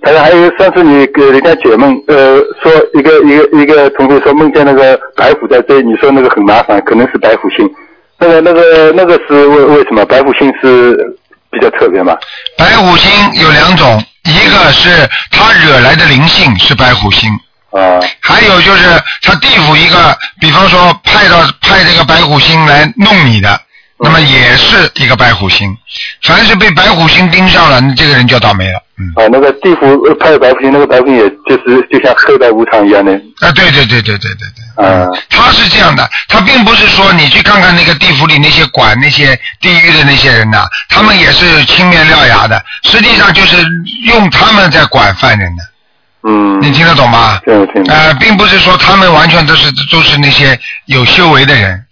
还有上次你给人家解梦，说一个同学说梦见那个白虎在追，你说那个很麻烦，可能是白虎星。那个是为什么？白虎星是比较特别嘛？ 白虎星有两种，一个是他惹来的灵性是白虎星。还有就是他地府一个，比方说派这个白虎星来弄你的，那么也是一个白虎星。凡是被白虎星盯上了，这个人就倒霉了。 那个地府派白虎星，那个白虎星也就像黑白无常一样的。 对。他是这样的，他并不是说你去看看那个地府里那些管那些地狱的那些人呐，他们也是青面獠牙的，实际上就是用他们在管犯人的。你听得懂吗？ 听得懂。 并不是说他们完全都是那些有修为的人，